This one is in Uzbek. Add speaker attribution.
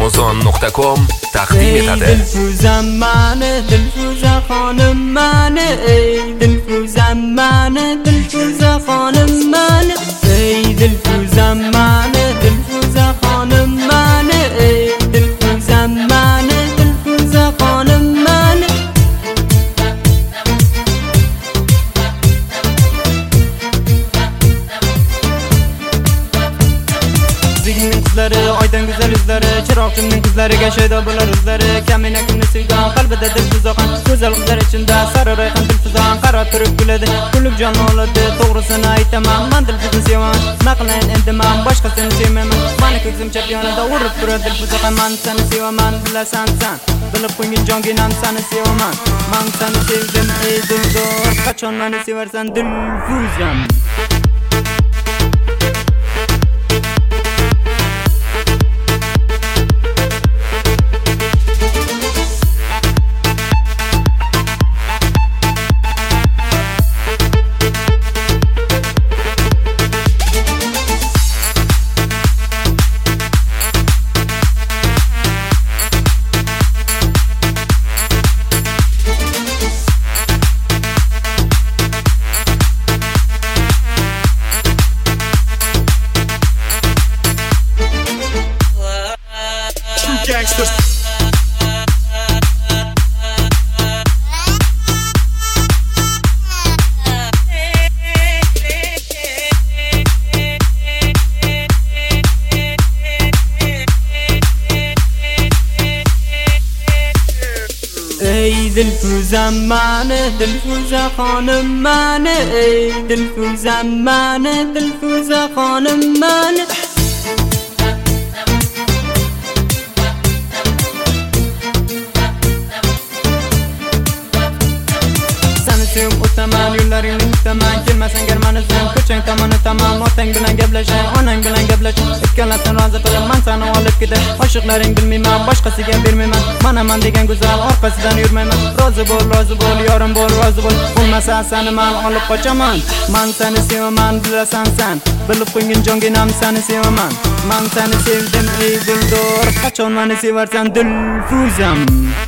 Speaker 1: Amazon.com taqdim etadi.
Speaker 2: Dilfuzam mani, Dilfuza xonim mani, Dilfuzam mani, Dilfuza xonim mani, Dilfuzam mani, Dilfuza xonim mani, Dilfuzam mani, Dilfuza xonim mani. Zignin kızları, aydan güzel yüzleri, Chiroqchimning kızlariga shaydo bo'lar o'zlari. Kamina kimni sevgan, qalbida Dilfuza xon, go'zal qizlar ichida sari rayhon Dilfuza xon qarab turib kuladi, kulib jon oladi. To'g'risini aytaman, men Dilfuzni sevaman, nima qilayin endi men boshqasini sevmayman. Meni ko'zim chap yonida urib turadi Dilfuza xon, men seni sevaman, bilasan sen, bilib qo'ygin jonginam seni sevaman. Men seni sevdim ey dildor, qachon meni sevarsan Dilfuzam.
Speaker 3: Gangsters.
Speaker 2: Dilfuzam mani, Dilfuza xonim mani, Dilfuzam mani, Dilfuza xonim mani. Sevib o'taman, yo'llaringni kutaman, kelmasang gar meni sen ko'chang tomon o'taman. Otang bilan gaplashay, onang bilan gaplashay, ikkalasini rozi qilib men seni olib ketay. Oshiqlaring bilmayman, boshqasiga bermayman, manaman degan go'zal orqasidan yurmayman. Rozi bo'l, yorim bo'l, rozi bo'l, bo'lmasa seni men olib qochaman. Men seni sevaman, bilasan sen, bilib qo'ygin jonginam seni sevaman. Men seni sevdim ey dildor, qachon meni sevarsan Dilfuzam.